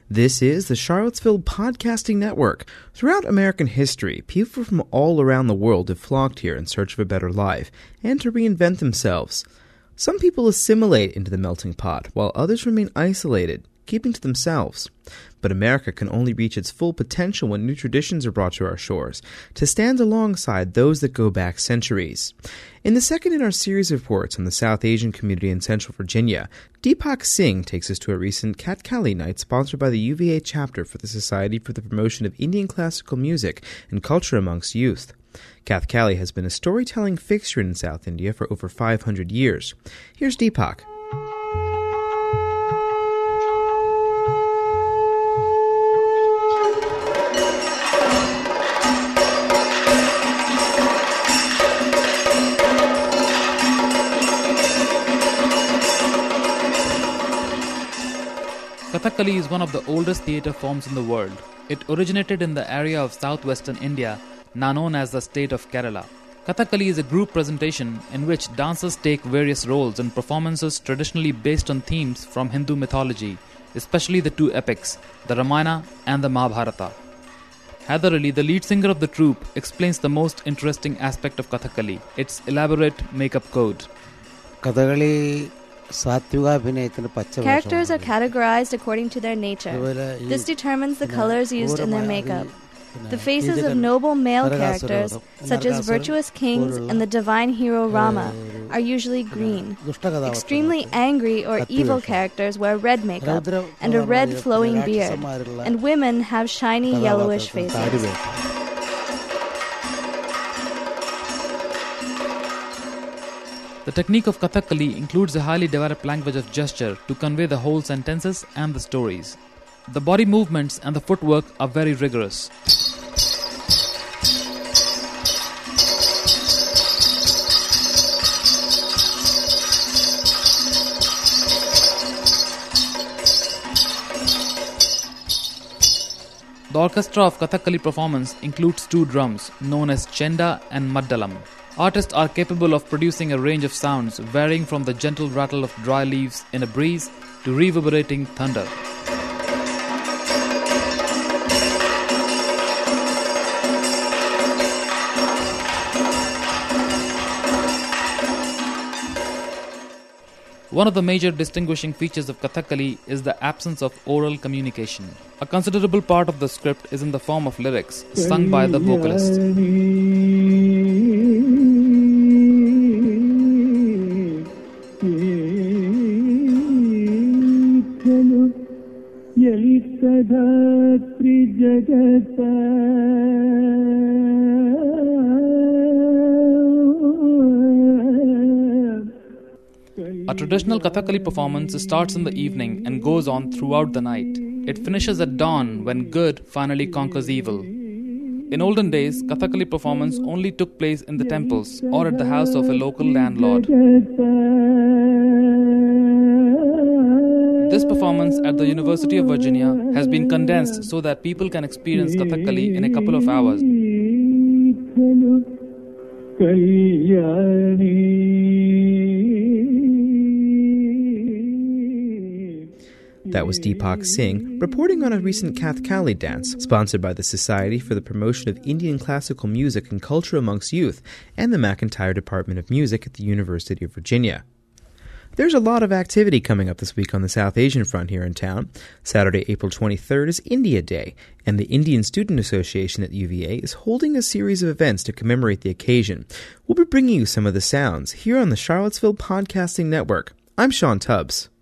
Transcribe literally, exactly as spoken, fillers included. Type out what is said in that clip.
This is the Charlottesville Podcasting Network. Throughout American history, people from all around the world have flocked here in search of a better life and to reinvent themselves. Some people assimilate into the melting pot, while others remain isolated, keeping to themselves. But America can only reach its full potential when new traditions are brought to our shores, to stand alongside those that go back centuries. In the second in our series of reports on the South Asian community in Central Virginia, Deepak Singh takes us to a recent Kathkali night sponsored by the U V A chapter for the Society for the Promotion of Indian Classical Music and Culture Amongst Youth. Kathkali has been a storytelling fixture in South India for over five hundred years. Here's Deepak. Kathakali is one of the oldest theatre forms in the world. It originated in the area of southwestern India, now known as the state of Kerala. Kathakali is a group presentation in which dancers take various roles in performances traditionally based on themes from Hindu mythology, especially the two epics, the Ramayana and the Mahabharata. Haider Ali, the lead singer of the troupe, explains the most interesting aspect of Kathakali, its elaborate makeup code. Kathakali Characters are categorized according to their nature. This determines the colors used in their makeup. The faces of noble male characters, such as virtuous kings and the divine hero Rama, are usually green. Extremely angry or evil characters wear red makeup and a red flowing beard, and women have shiny yellowish faces. The technique of Kathakali includes a highly developed language of gesture to convey the whole sentences and the stories. The body movements and the footwork are very rigorous. The orchestra of Kathakali performance includes two drums, known as Chenda and Maddalam. Artists are capable of producing a range of sounds varying from the gentle rattle of dry leaves in a breeze to reverberating thunder. One of the major distinguishing features of Kathakali is the absence of oral communication. A considerable part of the script is in the form of lyrics sung by the vocalist. A traditional Kathakali performance starts in the evening and goes on throughout the night. It finishes at dawn when good finally conquers evil. In olden days, Kathakali performance only took place in the temples or at the house of a local landlord. This performance at the University of Virginia has been condensed so that people can experience Kathakali in a couple of hours. That was Deepak Singh reporting on a recent Kathkali dance sponsored by the Society for the Promotion of Indian Classical Music and Culture Amongst Youth and the McIntyre Department of Music at the University of Virginia. There's a lot of activity coming up this week on the South Asian front here in town. Saturday, April twenty-third is India Day, and the Indian Student Association at U V A is holding a series of events to commemorate the occasion. We'll be bringing you some of the sounds here on the Charlottesville Podcasting Network. I'm Sean Tubbs.